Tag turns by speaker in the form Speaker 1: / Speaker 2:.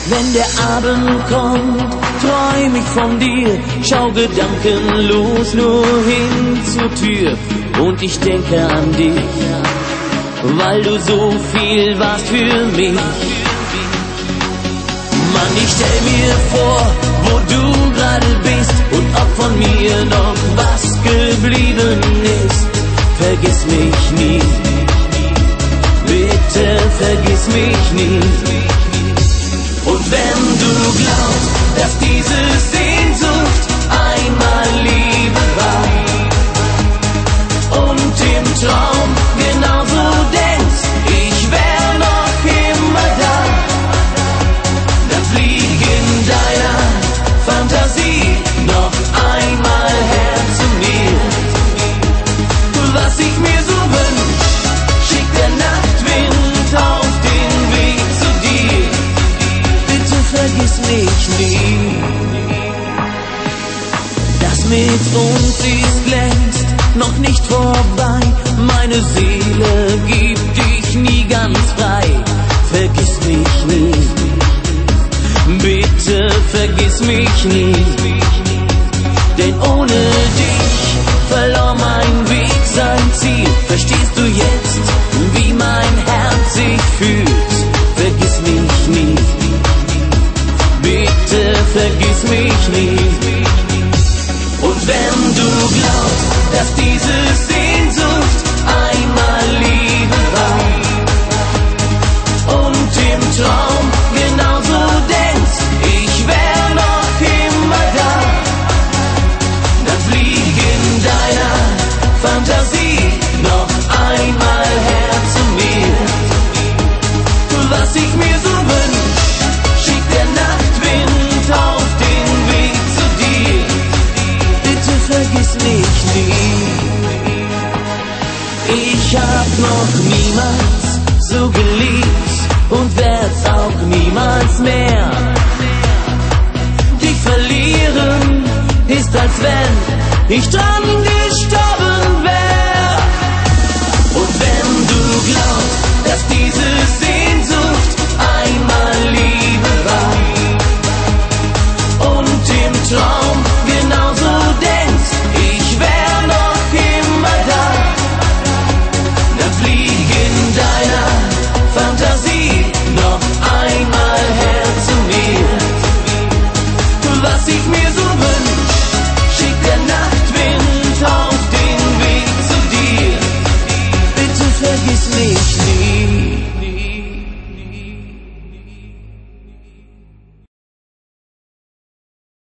Speaker 1: Wenn der Abend kommt, träum ich von dir, schau gedankenlos nur hin zur Tür und ich denke an dich, weil du so viel warst für mich. Mann, ich stell mir vor, wo du gerade bist und ob von mir noch was geblieben ist. Vergiss mich nie, bitte vergiss mich nie. Und wenn du glaubst, dass diese Sehnsucht einmal Liebe war und im Traum genauso denkst, ich wär noch immer da, dann flieg in deiner Fantasie noch einmal her zu mir. Was ich mir so wünsch, schickt der Nachtwind auf den Weg zu dir. Bitte vergiss mich nie. Das mit uns ist längst noch nicht vorbei. Meine Seele gibt dich nie ganz frei. Vergiss mich nie. Bitte vergiss mich nie. Denn ohne dich verlor mein Weg sein Ziel. Verstehst du jetzt, wie mein Herz sich fühlt? Vergiss mich nie. Bitte vergiss mich nie. Und wenn du glaubst, dass diese Sehnsucht einmal Liebe war und im Traum genauso denkst, ich wär noch immer da, dann flieg in deiner Fantasie noch einmal her zu mir. Was ich mir so wünsch, schickt der Nachtwind auf den Weg zu dir. Bitte vergiss mich nie. Ich hab noch niemals so geliebt und werd's auch niemals mehr. Dich verlieren ist, als wenn ich dran gestorben wär. Und wenn du glaubst, dass diese Sehnsucht einmal Liebe war und im Traum genauso denkst, ich wär noch immer da, dann flieg in deiner Fantasie noch einmal her zu mir. Was ich mir so wünsch, schickt der Nachtwind auf den Weg zu dir. Bitte vergiss mich